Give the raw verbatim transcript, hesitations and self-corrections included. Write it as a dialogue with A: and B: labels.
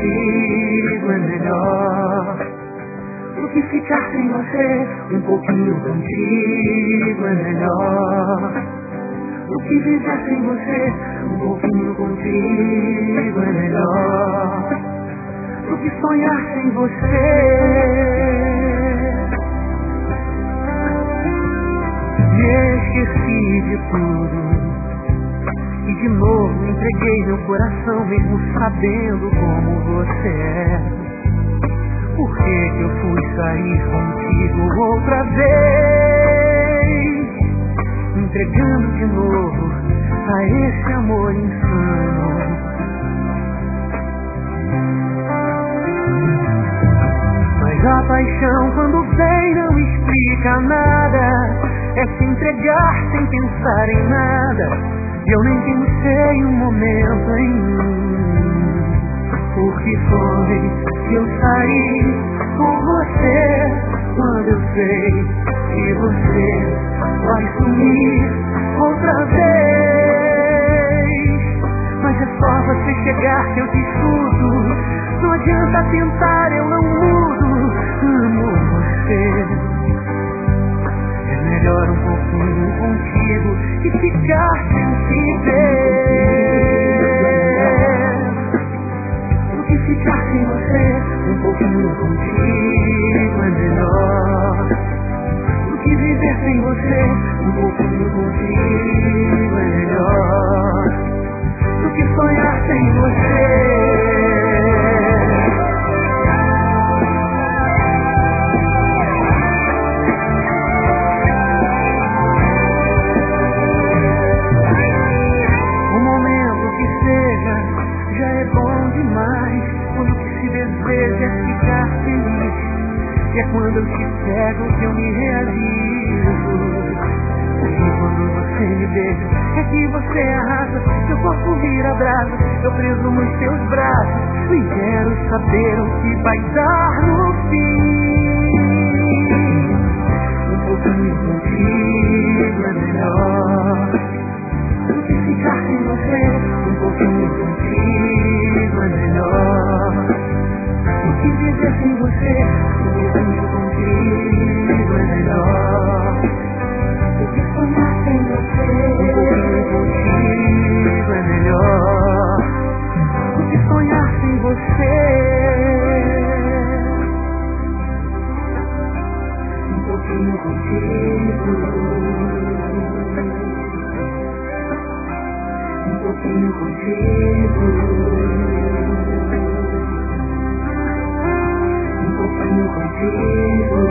A: contigo é melhor do que ficar sem você. Um pouquinho contigo é melhor do que viver sem você. Um pouquinho contigo é melhor do que sonhar sem você. Me esqueci de tudo e de novo entreguei meu coração, mesmo sabendo como você é. Por que que eu fui sair contigo outra vez, entregando de novo a esse amor insano? Mas a paixão, quando vem, não explica nada. É se entregar sem pensar em nada. E eu nem pensei um momento em mim. Por que foi que eu saí com você, quando eu sei que você vai sumir outra vez? Mas é só você chegar que eu te escuto. Não adianta tentar, eu não mudo. Amo você. É melhor um pouquinho contigo que ficar sem te ver. Do que ficar sem você. Um pouquinho contigo é melhor do que viver sem você. Um pouquinho contigo é melhor do que sonhar sem você. Deseja ficar feliz, e é quando eu te pego que eu me realizo. Porque quando você me beija, é que você arrasa. Seu corpo vira brasa, eu preso nos teus braços. E quero saber o que vai dar no fim. Um pouquinho contigo é melhor do que ficar sem você. Um pouquinho contigo é melhor do que viver sem você. Um pouquinho contigo é melhor do que sonhar sem você. Um pouquinho contigo é melhor do que sonhar sem você. Um pouquinho contigo, um pouquinho contigo. Contigo